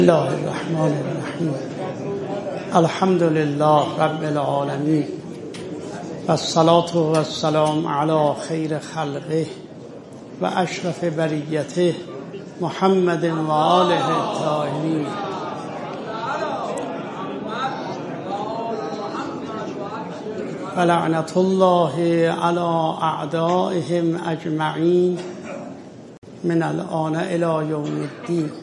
الله الرحمن الرحیم الحمد لله رب العالمین والصلاة والسلام علی خیر خلقه و اشرف بریته محمد و آله الطاهرین. ولعنة الله علی اعدائهم اجمعین من الآن الی یوم الدین.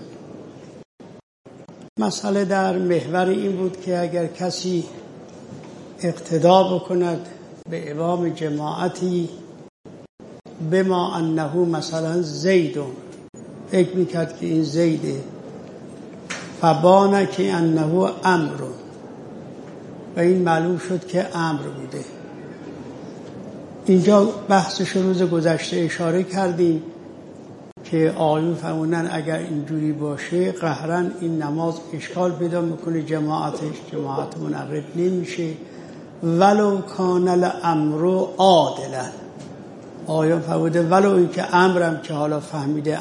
مسئله در محور این بود که اگر کسی اقتدا بکند به امام جماعتی بما انه مثلا زیدون، فکر میکرد که این زیده، فبانه که انه امر، و این معلوم شد که امر بوده. اینجا بحثش روز گذشته اشاره کردیم که آیون فرمودن اگر اینجوری باشه قهرا این نماز اشکال پیدا میکنه، جماعت منعقد نمیشه ولو کان الامر عادلا. آیون فرموده ولو این که امرم که حالا فهمیده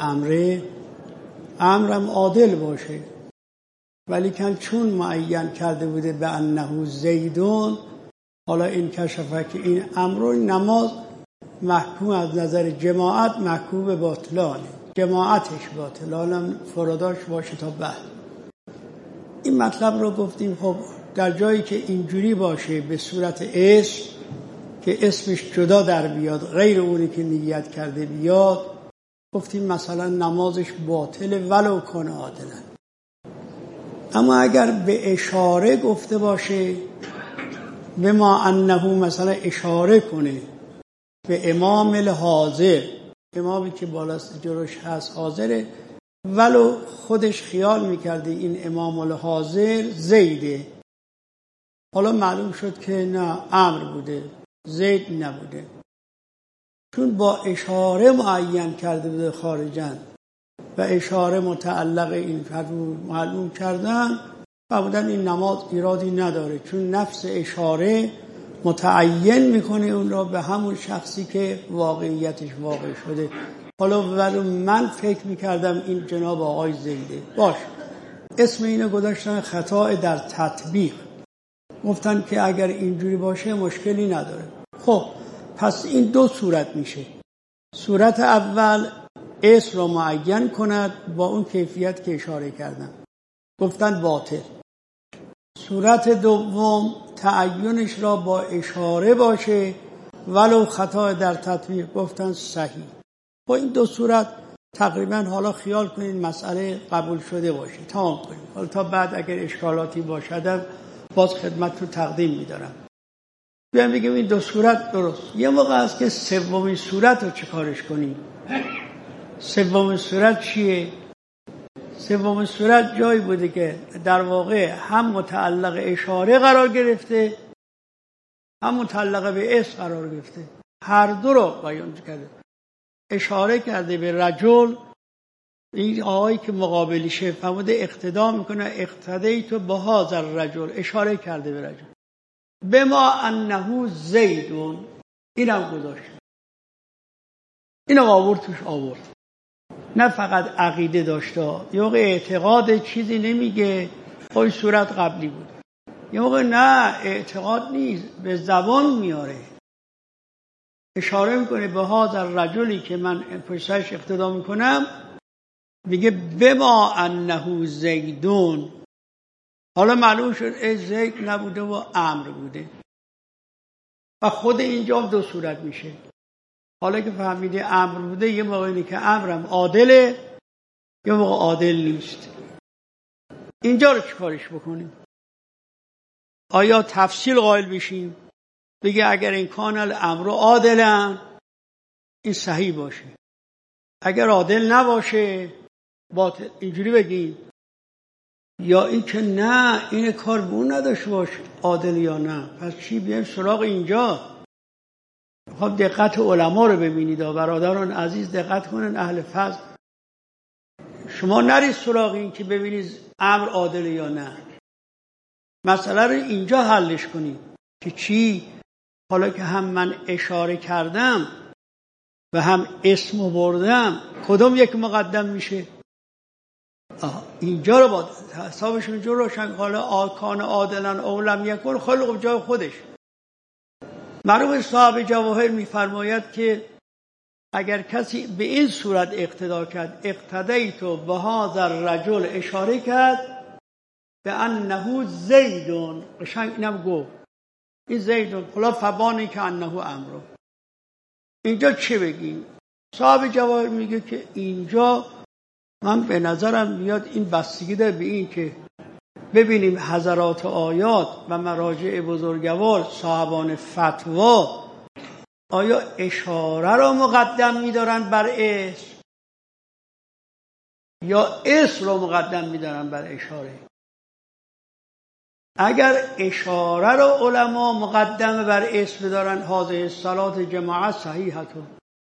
امرم عادل باشه، ولی چون معین کرده بوده به انه زیدون، حالا این کشفه که این امر نماز محکوم از نظر جماعت محکوم به باطلانه، جماعتش باطلانم فراداش باشه تا بعد. این مطلب رو گفتیم. خب در جایی که اینجوری باشه به صورت اسم که اسمش جدا در بیاد غیر اونی که نیت کرده بیاد، گفتیم مثلا نمازش باطله ولو کان عادلا. اما اگر به اشاره گفته باشه به ما انه، مثلا اشاره کنه به امام الحاضر، امامی که بالاست جلوش هست حاضره، ولو خودش خیال میکرده این امام الحاضر زیده، حالا معلوم شد که نه امر بوده زید نبوده، چون با اشاره معین کرده بوده خارجن و اشاره متعلق این معلوم کردن و بودن این نماز ایرادی نداره، چون نفس اشاره متعین میکنه اون را به همون شخصی که واقعیتش واقع شده. حالا ولو من فکر میکردم این جناب آقای زیده، باش اسم اینو گذاشتن خطا در تطبیق، گفتن که اگر اینجوری باشه مشکلی نداره. خب پس این دو صورت میشه. صورت اول اسم را معین کند با اون کیفیت که اشاره کردم، گفتن باطل. صورت دوم تعینش را با اشاره باشه ولو خطا در تطبیق، گفتن صحیح. با این دو صورت تقریبا حالا خیال کنین مسئله قبول شده باشه، تمام کنین. حالا تا بعد اگر اشکالاتی باشد باز خدمت رو تقدیم میدارم. بیایم بگیم این دو صورت درست. یه موقع هست که سومین صورت رو چه کارش کنیم؟ سومین صورت چیه؟ سومین صورت جایی بوده که در واقع هم متعلق اشاره قرار گرفته هم متعلق به اسم قرار گرفته، هر دو رو بیان کرده. اشاره کرده به رجل، این آقایی که مقابلشه فرموده اقتدا میکنه اقتدیت به هذا الرجل، اشاره کرده به رجل. بما انه زیدون، اینم گذاشت، اینم آورد توش آورد. نه فقط عقیده داشته، یه موقع اعتقاد چیزی نمیگه، خب صورت قبلی بود. یه موقع نه اعتقاد نیست، به زبان میاره، اشاره میکنه به هذا الرجلی که من پشتش اقتدا میکنم، میگه بما انه زیدون. حالا معلوم شد زید نبوده و امر بوده و خود اینجا دو صورت میشه. حالا که فهمیده امر بوده، یه موقع اینه که امرم عادله یه موقع عادل نیست. اینجا رو چیکارش بکنیم؟ آیا تفصیل قائل بشیم بگه اگر این کان الامر عادلا این صحیح باشه، اگر عادل نباشه باطل، اینجوری بگیم؟ یا این که نه این کار بون نداشته باشه عادل یا نه، پس چی؟ بیایم سراغ اینجا. خب دقت علما رو ببینید برادران عزیز، دقت کنن اهل فضل. شما نرید سراغ این که ببینید امر عادل یا نه، مسئله رو اینجا حلش کنید که چی؟ حالا که هم من اشاره کردم و هم اسمو بردم، کدوم یک مقدم میشه؟ اینجا رو با حسابشون جو روشن حالا آکان عادلن اولم یکن خلق جای خودش. مرحوم صاحب جواهر میفرماید که اگر کسی به این صورت اقتدا کرد، اقتدیتو به هذا الرجل، اشاره کرد به انه زیدون، قشنگ اینم گفت این زیدون خلا فبانی که انه امرو. اینجا چه بگیم؟ صاحب جواهر میگه که اینجا من به نظرم میاد این بستگی داره به این که ببینیم حضرات آیات و مراجع بزرگوار صاحبان فتوا آیا اشاره را مقدم می‌دارن بر اسم یا اسم را مقدم می‌دارن بر اشاره؟ اگر اشاره را علما مقدم بر اسم دارن، هذه الصلاة جماعت صحیحتون،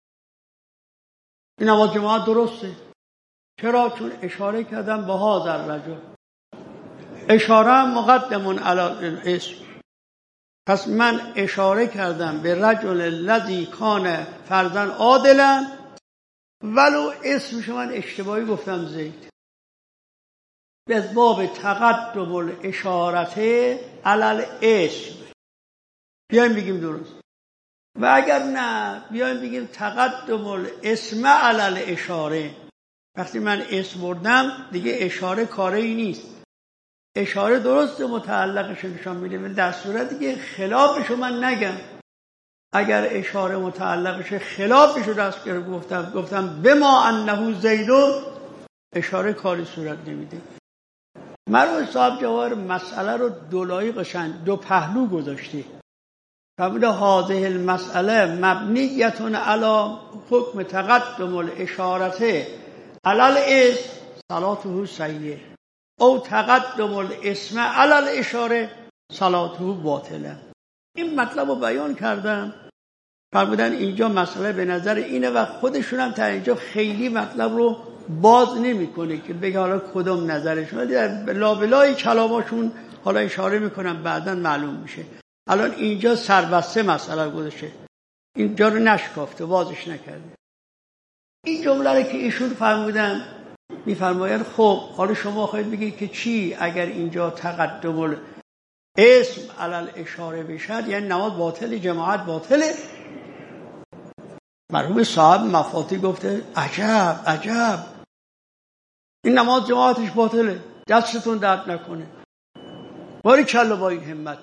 این نماز جماعت درسته. چرا؟ چون اشاره کردن به هذا الرجل، اشاره مقدمون علی الاسم. پس من اشاره کردم به رجل الذی کان فرزن عادلا، ولو اسمش من اشتباهی گفتم زید، به باب تقدم الاشارت علی الاسم بیایم بگیم درست. و اگر نه بیایم بگیم تقدم الاسم علی الاشاره. وقتی من اسم بردم دیگه اشاره کاری نیست، اشاره درسته متعلقش نشان میده، ولی در صورتی که خلافشو من نگم. اگر اشاره متعلقش خلافشو دست گفتم بما انه زیدون، اشاره کاری صورت نمیده. مرحوم صاحب جواهر مسئله رو دولایی قشنگ دو پهلو گذاشته. فرموده هذه المسئله مبنیتون علی حکم تقدم الاشارته علی الاسم صلاته صحیحه، او تقدم الاسم علی الاشاره صلاته باطله. این مطلب رو بیان کردم. فرمودن اینجا مسئله به نظر اینه و خودشون هم تا اینجا خیلی مطلب رو باز نمیکنه که بگه حالا کدوم نظرشون، در لابلای کلاماشون حالا اشاره میکنم بعداً معلوم میشه. الان اینجا سربسته مسئله گذاشته، اینجا رو نشکافته، بازش نکرده. این جمله رو که ایشون فرمودن میفرماید خب حالا شما خواهید بگید که چی اگر اینجا تقدم الاسم علی الاشاره بشد یعنی نماز باطل، جماعت باطله؟ مرحوم صاحب مفاتی گفته عجب عجب، این نماز جماعتش باطله، دستتون درد نکنه، باری کلا با این همت.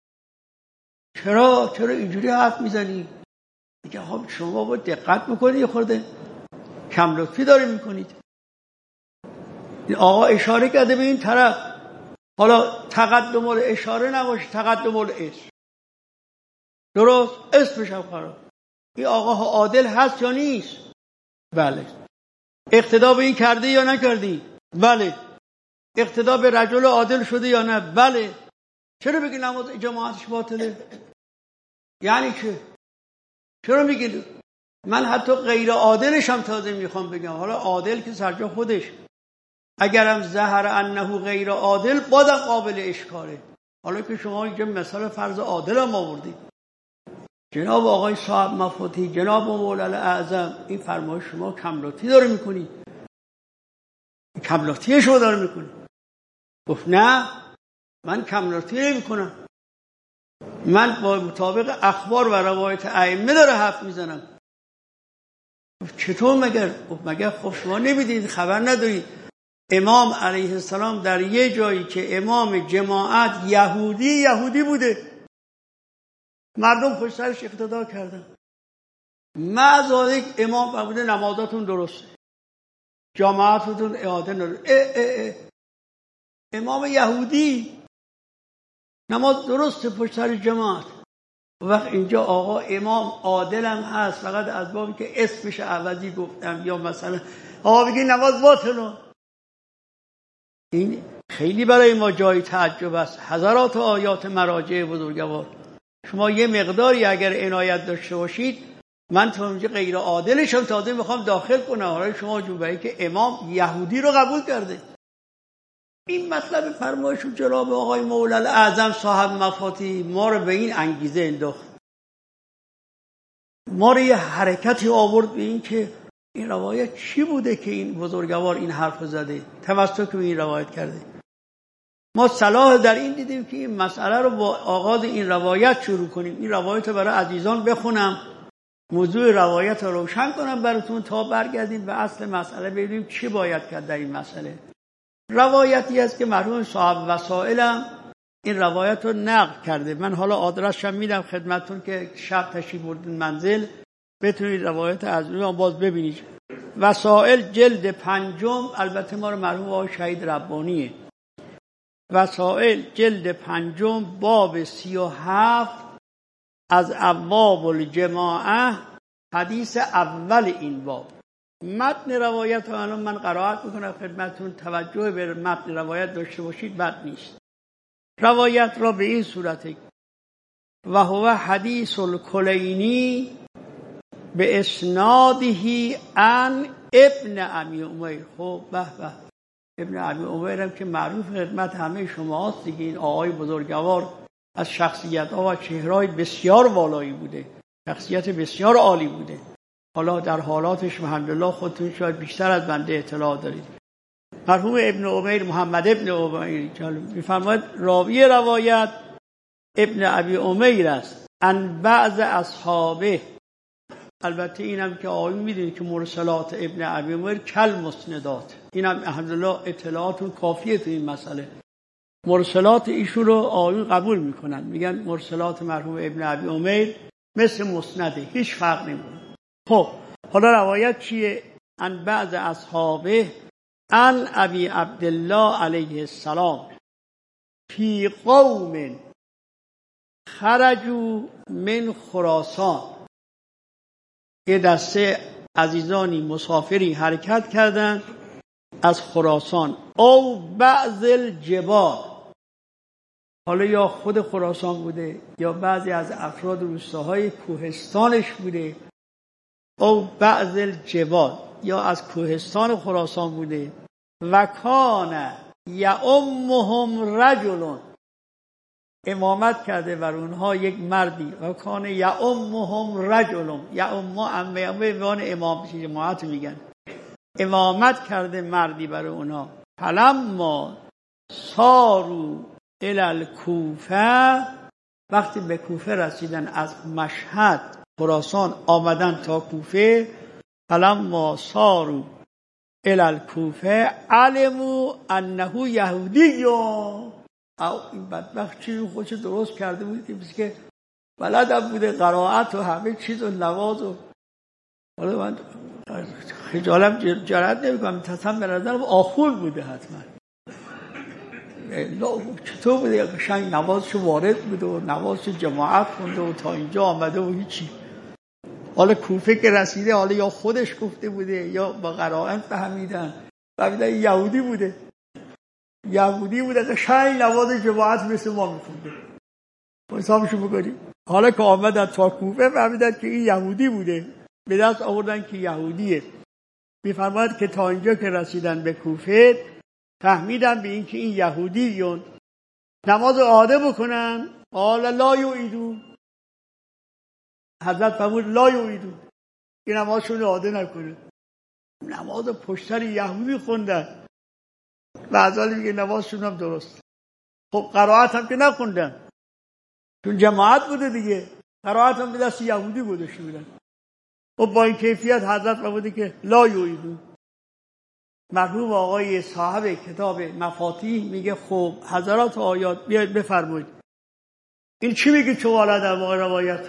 چرا اینجوری حرف میزنی؟ میگه خب شما باید دقت میکنید، یه خورده کم لطفی داری میکنید. این آقا اشاره کرده به این طرف، حالا تقدم الاشاره نباشه، تقدم الاسم درست، اسمش هم خراب. این آقا عادل هست یا نیست؟ بله. اقتدا به این کرده یا نکردی؟ بله. اقتدا به رجل عادل شده یا نه؟ بله. چرا بگی نماز جماعتش باطله؟ یعنی چه؟ چرا میگی؟ من حتی غیر عادلش هم تازه میخوام بگم، حالا عادل که سرجا خودش، اگرم ظهر انه غیر عادل بازم قابل اشکاله. حالا که شما اینجا مثال فرض عادل هم آوردید، جناب آقای صاحب مفاتی، جناب مولانا اعظم، این فرمایش شما کملاتی داره میکنی، کملاتی شما داره میکنی. گفت نه من کملاتی نمیکنم، من با مطابق اخبار و روایت ائمه داره حرف میزنم. چطور مگر خب شما نمیدید، خبر ندارید امام علیه السلام در یه جایی که امام جماعت یهودی بوده، مردم پشت سرش اقتدا کردن، معذالک امام فرموده نمازاتون درسته، جماعتتون اعاده نداره. امام یهودی نماز درسته پشت سر جماعت. وقت اینجا آقا امام عادل هم هست، فقط از بابی که اسمش عوضی گفتم، یا مثلا آقا بگی نماز باطله. این خیلی برای ما جای تعجب است. حضرات آیات مراجع بزرگوار، شما یه مقداری اگر عنایت داشته باشید، من تو اینجا غیر عادلشم تازه میخوام داخل کنم، حالا شما جنبه‌ای که امام یهودی رو قبول کرده. این مطلب فرمایشون جناب آقای مولانا اعظم صاحب مفاتی ما رو به این انگیزه انداخت، ما رو یه حرکتی آورد به این که این روایت چی بوده که این بزرگوار این حرف زده، توسط که این روایت کرده. ما صلاح در این دیدیم که این مسئله رو با آغاز این روایت شروع کنیم. این روایت رو برای عزیزان بخونم، موضوع روایت رو روشن کنم براتون تا برگردیم به اصل مسئله، ببینیم چی باید کرد در این مسئله. روایتی است که مرحوم صاحب وسائلم این روایت رو نقل کرده. من حالا آدرسش میدم خدمتتون که شب تشریف بردین منزل بتونید روایت از اون باز ببینید. وسائل جلد 5، البته ما رو مرحوم آقای شهید ربانیه. وسائل جلد 5 باب 37 از ابواب الجماعه، حدیث اول این باب. متن روایت رو الان من قرائت میکنم خدمتتون، توجه به متن روایت داشته باشید، بد نیست. روایت را به این صورته: و هو حدیث الکلینی به اسناده عن ابن ابی امیر. خب به به، ابن ابی امیر هم که معروف خدمت همه شما هست دیگه. این آقای بزرگوار از شخصیت ها و چهرهای بسیار والایی بوده، شخصیت بسیار عالی بوده. حالا در حالاتش الحمدلله خودتون شاید بیشتر از بنده اطلاع دارید. مرحوم ابن امیر، محمد ابن امیر میفرماید راوی روایت ابن ابی امیر است، ان بعض اصحابه. البته اینم که آقایون میدونید که مرسلات ابن ابی امیر کل مسندات، اینم الحمدلله اطلاعاتون کافیه تو این مسئله. مرسلات ایشون رو آقایون قبول میکنن، میگن مرسلات مرحوم ابن ابی امیر مثل مسنده، هیچ فرق نمیکنه. خب حالا روایت چیه؟ ان بعض اصحابه ان ابی عبدالله علیه السلام فی قوم خرجوا من خراسان. یه دسته عزیزانی مسافری حرکت کردند از خراسان، او بعض الجبال، حالا یا خود خراسان بوده یا بعضی از افراد روستاهای کوهستانش بوده، او بعض الجبال یا از کوهستان خراسان بوده. و کان یؤمهم رجل، امامت کرده بر اونها یک مردی. و کان یؤمهم رجل، یؤم امام جماعت میگن، امامت کرده مردی بر اونها. فلما سارو الی الکوفه، وقتی به کوفه رسیدن، از مشهد خراسان آمدن تا کوفه، فلما سارو الی الکوفه علموا انه یهودی. او این بدبخت چیزی خودش درست کرده بود که بلدم بوده قرائت و همه چیز و نواز و حالا من خجالم جرأت نمیکنم تصمیم به نظرم آخون بوده حتما. چطور بوده؟ قشنگ نوازشو وارد بوده و نوازشو جماعت خونده و تا اینجا آمده و هیچی. حالا کوفه که رسیده، حالا یا خودش گفته بوده یا با قرائت فهمیدن یهودی بوده. یهودی بوده قشنگ نواز جماعت مثل ما میخونده. حسابشو بکنیم. حالا که آمدن تا کوفه فهمیدن که این یهودی بوده، به دست آوردن که یهودیه. میفرماید که تا اینجا که رسیدن به کوفه فهمیدن به این که این یهودیون، نماز عاده بکنن. قال لا یعیدو، حضرت فرمود لا یعیدو، این نمازشون عاده نکنه. نماز پشتر یهودی خوندن، بعضی میگه نمازشون هم درست. خب قرائت هم که نخوندن چون جماعت بوده دیگه، قرائت هم به دست یهودی گذاشته بودن. خب با این کیفیت حضرت فرموده که لا یعیدو. مرحوم آقای صاحب کتاب مفاتیح میگه خب حضرات آیات بیاید بفرمایید این چی میگه چوالا در واقع روایت؟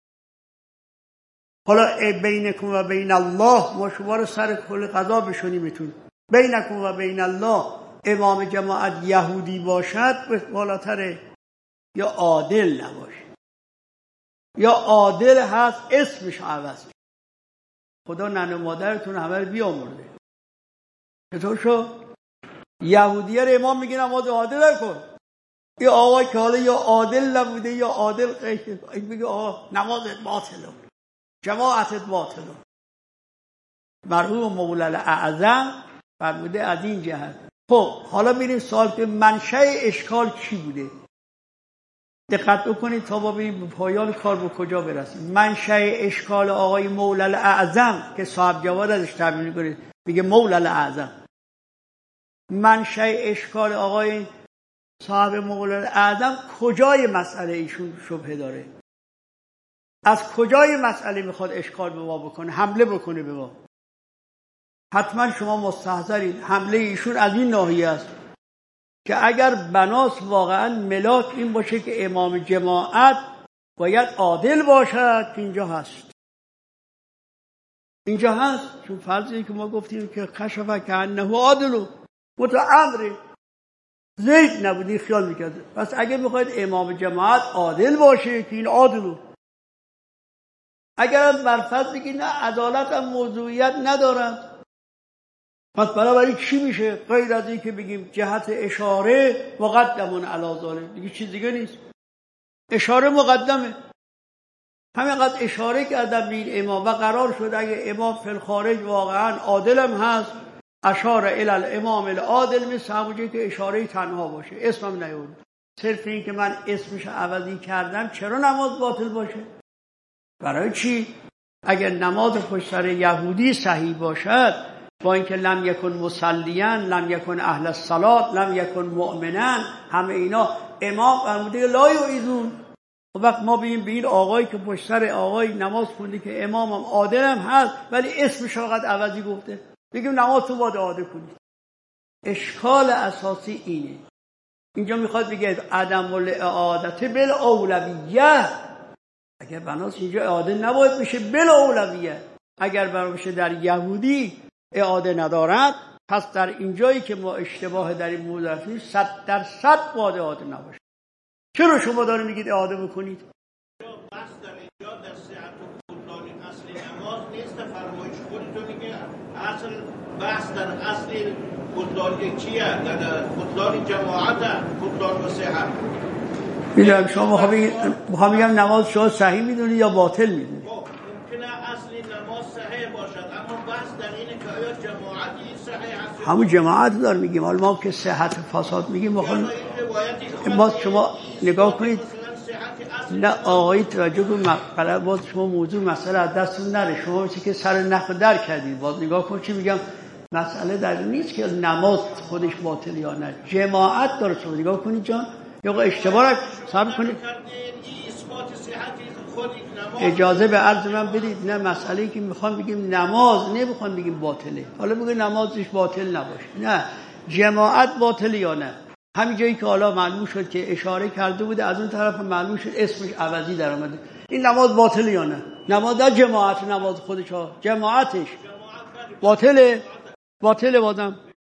حالا بینکم و بین الله، ما شما رو سر کل قضا بشونیمتون. بینکم و بین الله، امام جماعت یهودی باشد بالاتره یا عادل نباشه، یا عادل هست اسمش عوض. خدا ننه مادرتون همه رو بیامرده. چطور شد؟ یهودیه رو امام میگه نماز عادل نکن. این آقا که حالا یا عادل نبوده یا عادل قیشه، این میگه آقا نمازت باطله، جماعتت باطله. مرحوم مولا الاعظم فرموده از این جهت. خب حالا میریم سوال که منشأ اشکال چی بوده؟ دقت بکنید تا با به پایان کار به کجا برسیم. منشأ اشکال آقای مولا الاعظم که صاحب جواد ازش تعبیر میکنه، میگه مولا الاعظم. منشأ اشکال آقای صاحب مولا الاعظم کجای مسئله ایشون شبهه داره؟ از کجای مسئله میخواد اشکال به ما بکنه، حمله بکنه به ما؟ حتما شما مستحضرید حمله ایشون از این ناحیه است که اگر بناس واقعا ملاک این باشه که امام جماعت باید عادل باشد، که اینجا هست. اینجا هست، چون فرضی که ما گفتیم که کشف کانه عادل متأمر زید نبودی خیال میکرده. پس اگر میخواید امام جماعت عادل باشه که این عادل، اگر بر فرض بگید نه عدالت هم موضوعیت ندارد، پس برای چی میشه غیر از این که بگیم جهت اشاره مقدمون علی ذالک، دیگه چیز دیگه نیست. اشاره مقدمه. همینقدر اشاره کردم به این امام و قرار شد اگه امام فی الخارج واقعا عادل هم هست، اشاره الی الامام العادل، مثل همونجایی که اشاره تنها باشه، اسمم نیورد. صرف این که من اسمش عوضی کردم چرا نماز باطل باشه؟ برای چی؟ اگر نماز پشت سر یهودی صحیح باشد، با اینکه لم یکن مصلیاً، لم یکن اهل الصلاة، لم یکن مؤمناً، همه اینا امام فرموده لا یعیدون. و وقت ما ببینیم به این آقایی که پشت سر آقای نماز خونده که امامم عادلم هست ولی اسمش فقط عوضی گفته، بگیم نماز تو باید عادل کنید. اشکال اساسی اینه. اینجا میخواد بگه عدم الاعادت بالاولویه. اگر بناس اینجا اعاده نباید بشه بالاولویه. اگر بشه در یهودی اعاده ندارد، پس در اینجایی که ما اشتباه در این موضوع داریم 100% باید اعاده نباشه. چرا شما دارید میگید اعاده بکنید؟ بس در اینجا در صحت و بطلان اصل نماز نیست، فرمایش خودتون میگه اصل بحث در اصل بطلان چیه؟ در بطلان جماعت، بطلان و صحت. میدونم شما میخوام بگم نماز شما صحیح میدونید یا باطل میدونید؟ ممکنه اصل نماز صحیح باشد، اما بحث در اینه که آیا جماعتی صحیح هست؟ همون جماعت دار میگیم. حالا ما که صحت فساد میگیم میخوام باز شما نگاه کنید. نه آقایی توجه کنید، باز شما موضوع مسئله از دستون نره. شما مثل که سر نخ در کردید. باز نگاه کنید چی میگم. مسئله در نیست که نماز خودش باطل یا نه، جماعت داره. شما نگاه کنید جان، یا اشتباه صبر کنید، اجازه به عرض من بدید. نه مسئله که میخوام بگیم نماز، نمیخوام بگیم باطله. حالا بگیم نمازش باطل نباشه، نه جماعت باطل یا نه. همین جایی که حالا معلوم شد که اشاره کرده بوده، از اون طرف معلوم شد اسمش عوضی در اومده، این نماز باطل یا نه؟ نماز در جماعت، نماز خودش ها جماعتش باطله. باطله بازم.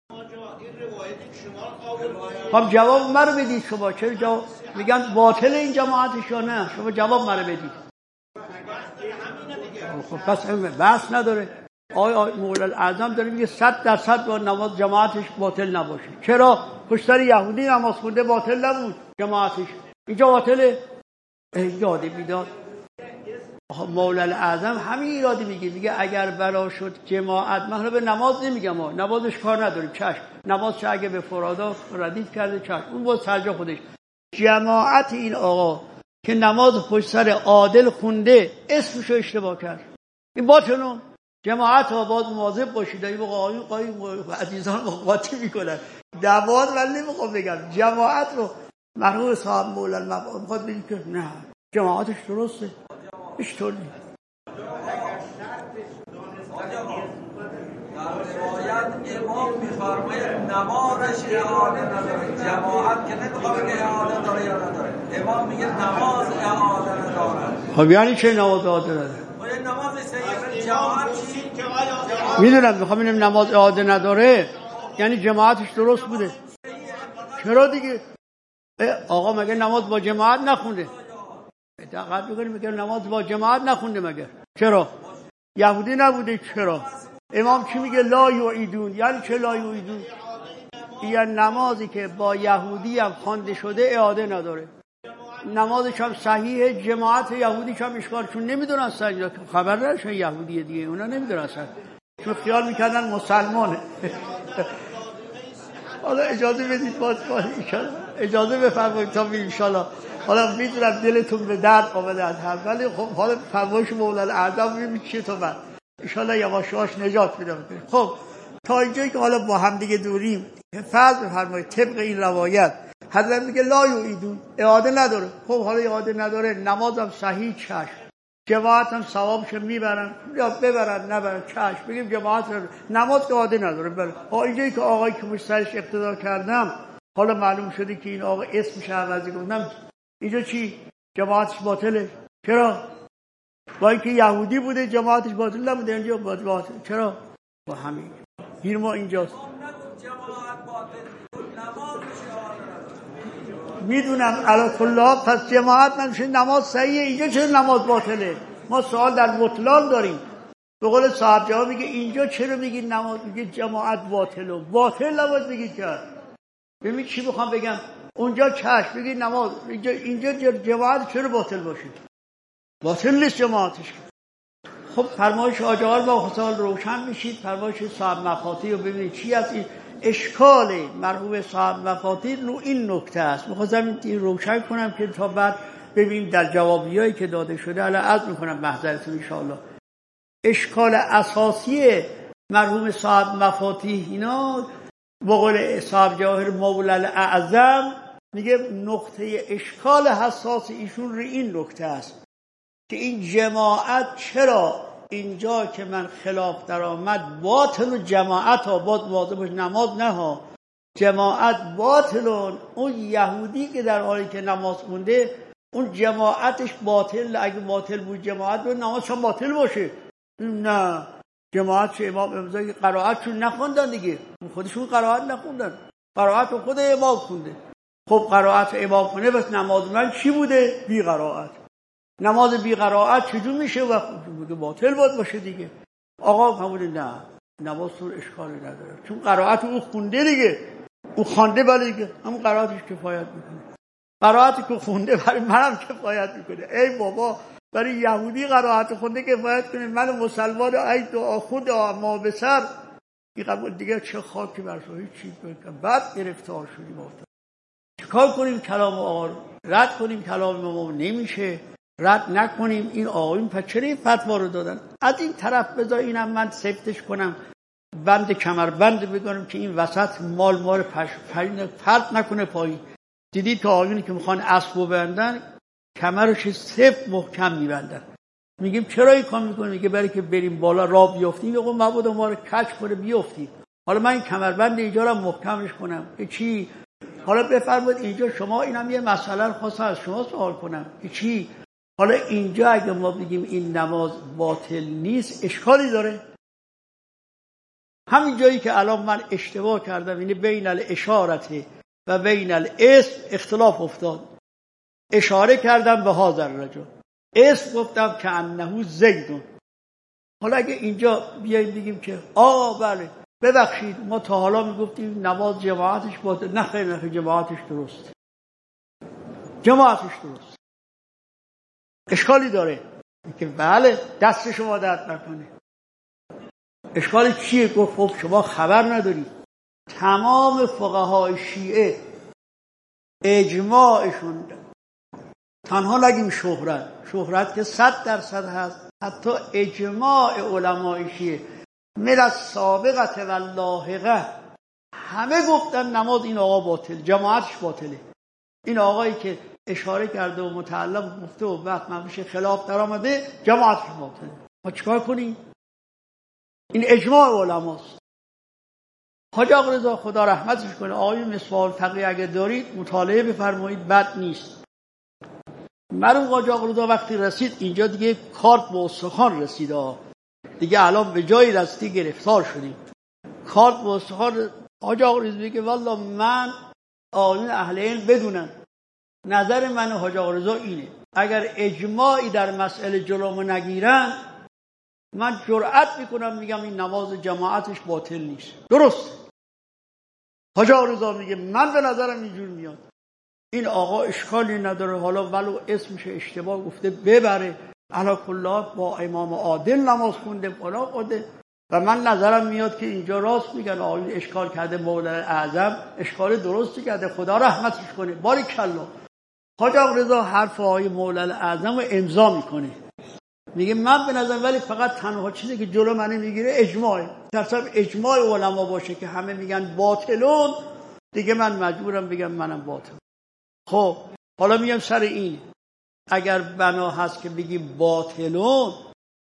خب جواب مرا بدید شما. چرا جواب میگن باطل این جماعتش یا نه؟ شما جواب مرا بدید. خب پس بحث نداره. آقای مولا الاعظم داره میگه 100% با نماز جماعتش باطل نباشه. چرا؟ پشت سر یهودی نماز خونده باطل نبود جماعتش، اینجا باطله. یادی میداد مولا الاعظم همین ایرادی میگه اگر برا شد جماعت، من به نماز نمیگم نمازش کار نداریم، چشم نماز چه اگه به فرادا ردیف کرده چشم، اون باز سرجا خودش. جماعت این آقا که نماز پشت سر عادل خونده اسمشو اشتباه کرد، این باطله. جماعت ها باز مواظب باشید. این قایم عزیزان مقاطی میکنن نماز. من نمیخوام بگم جماعت رو مرحوم صاحب مولا المبعوث میخواد بگید که نه جماعتش درسته، اشتور نیست. امام میفرماید نمازش اعاده نداره، جماعت که نمیخواد که اعاده داره یا نداره. امام میگه نماز اعاده نداره. خب یعنی چه نماز اعاده نداره؟ نماز صحیح جماعت چی؟ میدونم میخوام ببینم نماز اعاده نداره یعنی جماعتش درست بوده. چرا دیگه؟ آقا مگه نماز با جماعت نخونده؟ دقت بکنید میگه نماز با جماعت نخونده مگه؟ چرا؟ یهودی نبوده. چرا؟ امام چی میگه؟ لا یعیدون. یعنی چه لا یعیدون؟ یعنی نمازی که با یهودی هم خوانده شده اعاده نداره، نمازش هم صحیحه. جماعت یهودیش هم اشکال، چون نمیدونستن، خبر نداشتن یهودیه دیگه، اونا نمیدونستن چون خیال میکردن مسلمانه. حالا اجازه بدید باز انشالله اجازه بفرمایید تا ان شاءالله. حالا میدونم دلتون به درد آمده از هم، ولی خب حالا فرمایش مولانا اعظم ببینید چیه تو بعد انشالله یواش یواش نجات پیدا کنید. خب تا اینجایی که حالا با هم دیگه دوریم فرض بفرمایید طبق این روایت حضرت میگه لا یعیدون، اعاده نداره. خب حالا اعاده نداره، نمازم صحیح چشم، جماعت هم ثوابش میبرن یا ببرن نبرن چشم، بگیم جماعت نماز که اعاده نداره. بله اینجایی که آقایی که مشترش اقتدا کردم حالا معلوم شده که این آقا اسمش عوضی گفتم اینجا چی؟ جماعتش باطله. چرا؟ با اینکه یهودی بوده جماعتش باطل نبوده، اینجا باطل. چرا؟ با همین گیر ما اینجاست. میدونم علی کل پس جماعت نمیشه نماز صحیحه، اینجا چرا نماز باطله؟ ما سوال در بطلان داریم. به قول صاحب جواب میگه اینجا چرا میگی نماز، میگه جماعت باطله، باطل نباید بگید که. ببین چی میخوام بگم، اونجا چشم بگی نماز، اینجا جماعت چرا باطل باشه؟ باطل نیست جماعتش. خب فرمایش آجال با خصال روشن میشید. فرمایش صاحب مفاتیح رو ببینید چی از این اشکال مرحوم صاحب مفاتیح رو این نکته است. میخواستم این روشن کنم که تا بعد ببینیم در جوابیایی که داده شده الان عرض میکنم محضرتون ان شاءالله. اشکال اساسی مرحوم صاحب مفاتیح اینا با قول صاحب جواهر مولا اعظم میگه نقطه اشکال حساس ایشون رو این نکته است که این جماعت چرا اینجا که من خلاف در آمد باطل و جماعت ها واضح باش، نماز نه ها، جماعت باطلون. اون یهودی که در حالی که نماز خونده اون جماعتش باطل، اگه باطل بود جماعت بود نمازش هم باطل باشه. نه جماعت چه امام امضای قرائتشون نخوندن دیگه، خودشون قرائت نخوندن، قرائت خود امام خونده. خب قرائت امام خونده بس نماز من چی بوده؟ بی قرائت. نماز بی قرائت چجور میشه وقت میگه باطل باشه دیگه؟ آقا فرموده نه نماز طور اشکالی نداره چون قرائت او خونده دیگه، او خوانده بله دیگه، همون قرائتش کفایت میکنه. قرائتی که خونده برای منم کفایت میکنه. ای بابا برای یهودی قرائت خونده کفایت کنه، من مسلمان ای دعا خود ما به سر این قبول دیگه چه خاکی بر سر هیچ چیز بکنم. بعد گرفتار شدیم آفتاد چیکار کنیم؟ کلام آقا رد کنیم؟ کلام ما نمیشه رد نکنیم. این آقایون پس چرا این فتوا رو دادن؟ از این طرف بذار اینم من سفتش کنم، بند کمربند بگم که این وسط مال فرد نکنه پایی. دیدید که آقایونی که میخوان اسبو بندن کمرش سفت محکم میبندن. میگیم چرا این کار میکنیم؟ میگه برای که بریم بالا راه بیافتیم یا مبادا ما رو کج کنه بیافتیم. حالا من این کمربند اینجا رو محکمش کنم که چی؟ حالا بفرمایید اینجا شما اینم یه مسئله رو خواستم از شما سوال کنم که چی؟ حالا اینجا اگه ما بگیم این نماز باطل نیست اشکالی داره؟ همین جایی که الان من اشتباه کردم اینه بین الاشارت و بین الاسم اختلاف افتاد. اشاره کردم به هذا الرجل، اسم گفتم که انه زیدون. حالا اگه اینجا بیاییم بگیم که بله ببخشید ما تا حالا میگفتیم نماز جماعتش باطل، نه خیر جماعتش درست، جماعتش درست. اشکالی داره؟ که بله دست شما درد نکنه. اشکال چیه؟ گفت خب شما خبر نداری تمام فقهای شیعه اجماعشون تنها نگیم شهرت که 100% هست، حتی اجماع علمای شیعه من از سابقت و لاحقه همه گفتن نماز این آقا باطل، جماعتش باطله. این آقایی که اشاره کرده و متعلم گفته و وقت منفش خلاف در آمده جماعتش باطله. ما چیکار کنیم؟ این اجماع علماست. حاج آقا رضا خدا رحمتش کنه آقایون سوال فقیه اگه دارید مطالعه بفرمایید، بد نیست. مرحوم حاج آقا رضا وقتی رسید اینجا دیگه کارت به استخوان رسید دیگه الان به جایی رسیدی گرفتار شدیم. کارت به استخوان حاج آقا رضا میگه والله من آقایون اهل علم بدونن نظر من حاج آقا رضا اینه اگر اجماعی در مسئله جلومو نگیرن من جرأت میکنم میگم این نماز جماعتش باطل نیست، درست. حاج آقا رضا میگه من به نظرم اینجور میاد. این آقا اشکالی نداره حالا ولو اسمش اشتباه گفته ببره، علا کلا با امام عادل نماز خونده فلا خونده، و من نظرم میاد که اینجا راست میگن آقای اشکال کرده مولانا اعظم اشکال درستی کرده، خدا رحمتش کنه. باریکلا. حاج آقا رضا حرف آقای مولانا اعظم رو امضا میکنه، میگه من به نظرم ولی فقط تنها چیزی که جلو منو میگیره اجماعه. درصد اجماع علما باشه که همه میگن باطلون، دیگه من مجبورم بگم منم باطل. خب حالا میگم سر این اگر بنا هست که بگیم باطلون،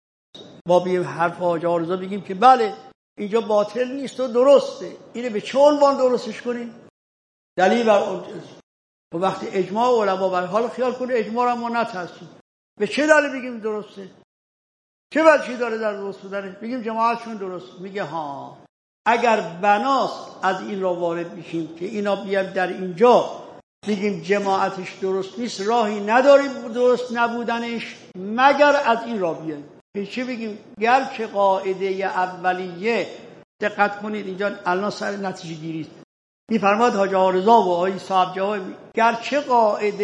ما بگیم حرف حاج آقا رضا بگیم که بله اینجا باطل نیست و درسته، اینه به چه عنوان درستش کنیم؟ دلیل بر اون. و وقتی اجماع علما بر حال خیال کنه اجماع رو ما نترسیم، به چه دلیل بگیم درسته؟ چه وجهی داره در درست بودنش؟ بگیم جماعتشون درست. میگه ها اگر بناست از این را وارد میشیم که اینا بیان در اینجا بگیم جماعتش درست نیست، راهی نداریم درست نبودنش مگر از این را بیایم که چی بگیم؟ گرچه قاعده اولیه، دقت کنید اینجا الان سر نتیجه گیری میفرماد حاج آقا رضا و آقای صاحب جواب، گرچه قاعده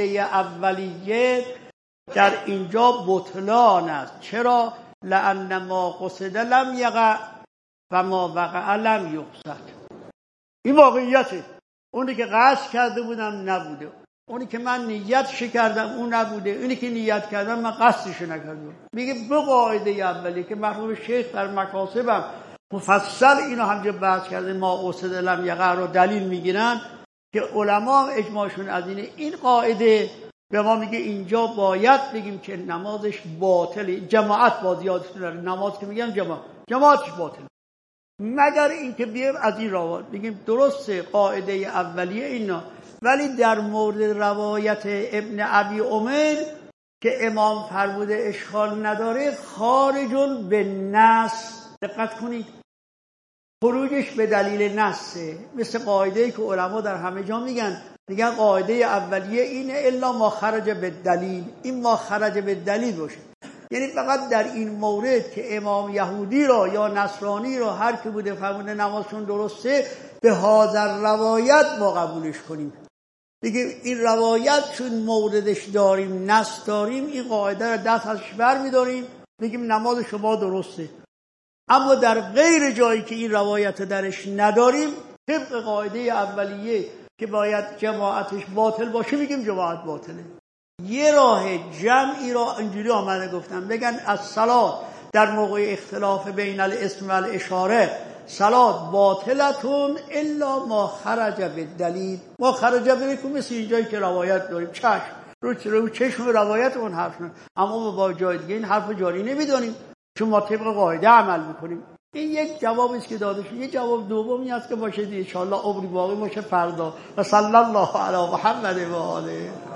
اولیه در اینجا بطلان است. چرا؟ لأن ما قصد لم یقع و ما وقع لم یقصد. این واقعیته. اونی که قصد کرده بودم نبوده، اونی که من نیتش کردم اون نبوده، اونی که نیت کردم من قصدش نکردم. میگه به قاعده اولیه که مرحوم شیخ در مکاسبم مفصل اینو همجا بحث کرده، ما قصد لم یقع رو دلیل میگیرن که علما اجماعشون از اینه. این قاعده به ما میگه اینجا باید بگیم که نمازش باطله. جماعت باید یادتون نره، نماز که میگم جماعتش باطله، مگر اینکه بیایم از این روایت بگیم درسته قاعده اولیه اینا. ولی در مورد روایت ابن ابی عمر که امام فرموده اشکال نداره، خارجون به نص، دقت کنید خروجش به دلیل نصه. مثل قاعده‌ای که علما در همه جا میگن قاعده اولیه اینه الا ما خرج به دلیل. این ما خرج به دلیل باشه، یعنی فقط در این مورد که امام یهودی را یا نصرانی را هر کی بوده فرموده نمازشون درسته، به حاضر روایت ما قبولش کنیم. دیگه این روایت چون موردش داریم، نص داریم، این قاعده را دست ازش برمی‌داریم، بگیم نماز شما درسته. اما در غیر جایی که این روایت درش نداریم، طبق قاعده اولیه که باید جماعتش باطل باشه، میگیم جماعت باطله. یه راه جمعی را اینجوری آمده گفتم، بگن از صلات در موقع اختلاف بین الاسم و الاشاره صلات باطلتون الا ما خرج به دلیل. ما خرج به دلیل مثل اینجایی که روایت داریم، چشم رو چشم روایت اون حرف نه، اما با جای دیگه این حرف جاری نمیدونیم چون ما طبق قاعده عمل میکنیم. این یک جوابی است که داده شد. یک جواب دومی هست که باشه ان شاء الله عمری باقی باشه فردا. و صلی الله علی محمد و آله.